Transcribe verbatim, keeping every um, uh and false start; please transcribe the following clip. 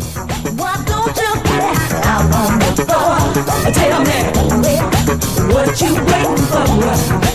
Why don't you get out on the floor? Tell me what you waiting for?